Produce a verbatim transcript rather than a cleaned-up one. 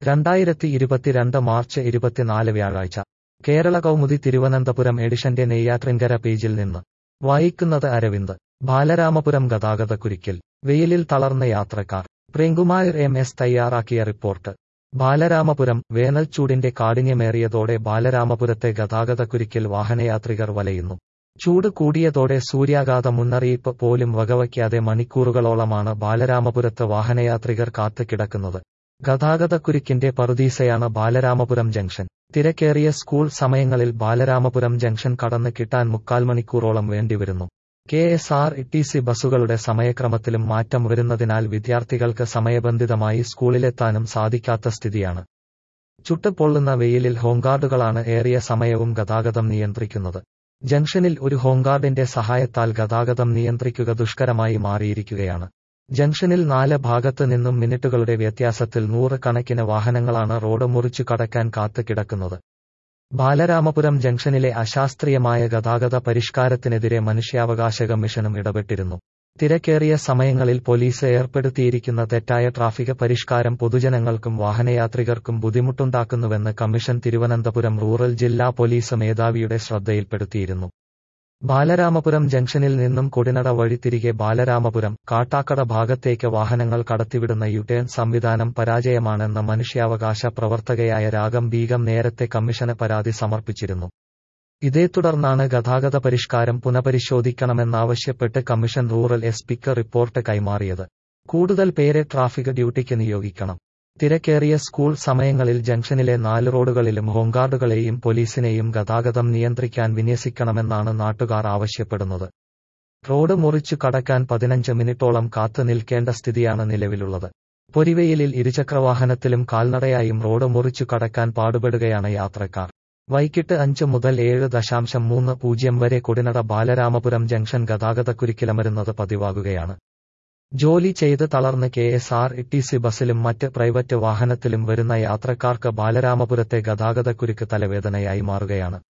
രണ്ടായിരത്തി ഇരുപത്തിരണ്ട് മാർച്ച് ഇരുപത്തിനാല് വ്യാഴാഴ്ച കേരള കൗമുദി തിരുവനന്തപുരം എഡിഷന്റെ നെയ്യാറ്റിൻകര പേജിൽ നിന്ന് വായിക്കുന്നത് അരവിന്ദ്. ബാലരാമപുരം ഗതാഗതക്കുരുക്കിൽ വെയിലിൽ തളർന്ന യാത്രക്കാർ. പ്രേംകുമാർ എം എസ് തയ്യാറാക്കിയ റിപ്പോർട്ട്. ബാലരാമപുരം. വേനൽച്ചൂടിന്റെ കാഠിന്യമേറിയതോടെ ബാലരാമപുരത്തെ ഗതാഗതക്കുരുക്കിൽ വാഹനയാത്രികർ വലയുന്നു. ചൂട് കൂടിയതോടെ സൂര്യാഘാത മുന്നറിയിപ്പ് പോലും വകവയ്ക്കാതെ മണിക്കൂറുകളോളമാണ് ബാലരാമപുരത്ത് വാഹനയാത്രികർ കാത്ത് കിടക്കുന്നത്. ഗതാഗതക്കുരുക്കിന്റെ പറുദീസയാണ് ബാലരാമപുരം ജംഗ്ഷൻ. തിരക്കേറിയ സ്കൂൾ സമയങ്ങളിൽ ബാലരാമപുരം ജംഗ്ഷൻ കടന്ന് കിട്ടാൻ മുക്കാൽ മണിക്കൂറോളം വേണ്ടിവരുന്നു. K S R T C ബസ്സുകളുടെ സമയക്രമത്തിലും മാറ്റം വരുന്നതിനാൽ വിദ്യാർത്ഥികൾക്ക് സമയബന്ധിതമായി സ്കൂളിലെത്താനും സാധിക്കാത്ത സ്ഥിതിയാണ്. ചുട്ടുപൊള്ളുന്ന വെയിലിൽ ഹോംഗാർഡുകളാണ് ഏറിയ സമയവും ഗതാഗതം നിയന്ത്രിക്കുന്നത്. ജംഗ്ഷനിൽ ഒരു ഹോംഗാർഡിന്റെ സഹായത്താൽ ഗതാഗതം നിയന്ത്രിക്കുക ദുഷ്കരമായി മാറിയിരിക്കുകയാണ്. ജംഗ്ഷനിൽ നാല് ഭാഗത്ത് നിന്നും മിനിറ്റുകളുടെ വ്യത്യാസത്തിൽ നൂറ് കണക്കിന് വാഹനങ്ങളാണ് റോഡ് മുറിച്ചു കടക്കാൻ കാത്ത് കിടക്കുന്നത്. ബാലരാമപുരം ജംഗ്ഷനിലെ അശാസ്ത്രീയമായ ഗതാഗത പരിഷ്കാരത്തിനെതിരെ മനുഷ്യാവകാശ കമ്മീഷനും ഇടപെട്ടിരുന്നു. തിരക്കേറിയ സമയങ്ങളിൽ പോലീസ് ഏർപ്പെടുത്തിയിരിക്കുന്ന തെറ്റായ ട്രാഫിക് പരിഷ്കാരം പൊതുജനങ്ങൾക്കും വാഹനയാത്രികർക്കും ബുദ്ധിമുട്ടുണ്ടാക്കുന്നുവെന്ന് കമ്മീഷൻ തിരുവനന്തപുരം റൂറൽ ജില്ലാ പോലീസ് മേധാവിയുടെ ശ്രദ്ധയിൽപ്പെടുത്തിയിരുന്നു. ബാലരാമപുരം ജംഗ്ഷനിൽ നിന്നും കൊടിനട വഴി തിരികെ ബാലരാമപുരം, കാട്ടാക്കട ഭാഗത്തേക്ക് വാഹനങ്ങൾ കടത്തിവിടുന്ന യുടേൺ സംവിധാനം പരാജയമാണെന്ന് മനുഷ്യാവകാശ പ്രവർത്തകയായ രാഗം ബീഗം നേരത്തെ കമ്മീഷന് പരാതി സമർപ്പിച്ചിരുന്നു. ഇതേ തുടർന്നാണ് ഗതാഗത പരിഷ്കാരം പുനഃപരിശോധിക്കണമെന്നാവശ്യപ്പെട്ട് കമ്മീഷൻ റൂറൽ എസ് പിക്ക് റിപ്പോർട്ട് കൈമാറിയത്. കൂടുതൽ പേരെ ട്രാഫിക് ഡ്യൂട്ടിക്ക് നിയോഗിക്കണം. തിരക്കേറിയ സ്കൂൾ സമയങ്ങളിൽ ജംഗ്ഷനിലെ നാല് റോഡുകളിലും ഹോംഗാർഡുകളെയും പോലീസിനെയും ഗതാഗതം നിയന്ത്രിക്കാൻ വിന്യസിക്കണമെന്നാണ് നാട്ടുകാർ ആവശ്യപ്പെടുന്നത്. റോഡ് മുറിച്ചു കടക്കാൻ പതിനഞ്ച് മിനിറ്റോളം കാത്തു നിൽക്കേണ്ട സ്ഥിതിയാണ് നിലവിലുള്ളത്. പൊരിവെയിലിൽ ഇരുചക്രവാഹനത്തിലും കാൽനടയായും റോഡ് മുറിച്ചു കടക്കാൻ പാടുപെടുകയാണ് യാത്രക്കാർ. വൈകിട്ട് അഞ്ച് മുതൽ ഏഴ് ദശാംശം മൂന്ന് പൂജ്യം വരെ കൊടിനട ബാലരാമപുരം ജംഗ്ഷൻ ഗതാഗതക്കുരുക്കിലമരുന്നത് പതിവാകുകയാണ്. ജോലി ചെയ്ത് തളർന്ന് K S R T C ബസ്സിലും മറ്റ് പ്രൈവറ്റ് വാഹനത്തിലും വരുന്ന യാത്രക്കാർക്ക് ബാലരാമപുരത്തെ ഗതാഗതക്കുരുക്ക് തലവേദനയായി മാറുകയാണ്.